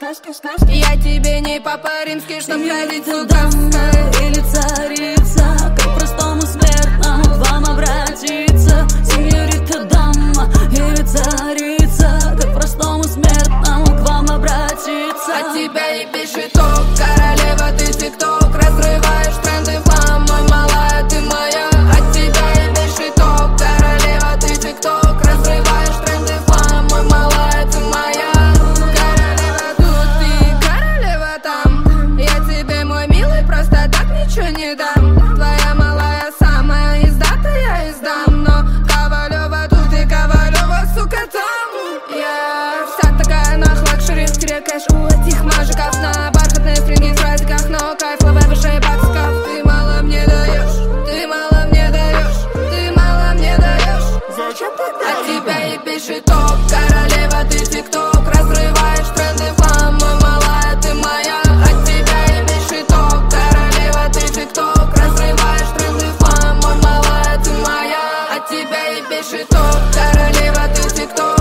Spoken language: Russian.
Я тебе не папа римский, чтоб ходить с указкой. Или царица, как простому смертному к вам обратиться. Сеньорита дама, или царица, как простому смертному к вам обратиться. От тебя и пишет ток, королева, ты тикток. Разрываешь тренды флам, мой малая, ты моя. От тебя и пишет ток, королева, ты тикток. Разрываешь тренды флам, мой малая, ты моя. Королева тут, ты королева там. Я тебе, мой милый, просто так ничего не дам. Твоя малая самая издатая издам. Но Ковалева тут и Ковалева, сука, там. Я вся такая нах, лакшери, скорее кэш у этих мажиков. На бархатные стринги в фразиках, но кайф лове выше баксиков. Ты мало мне даешь, ты мало мне даешь, ты мало мне даешь. Зачем ты даешь? От тебя и пишет топ, королева, ты тикток. Разрываешь тренды флам, мой малая, ты моя. От тебя и пишет топ, королева, ты тикток. Разрываешь тренды флам, мой малая, ты моя. От тебя и пишет топ, королева, ты тикток.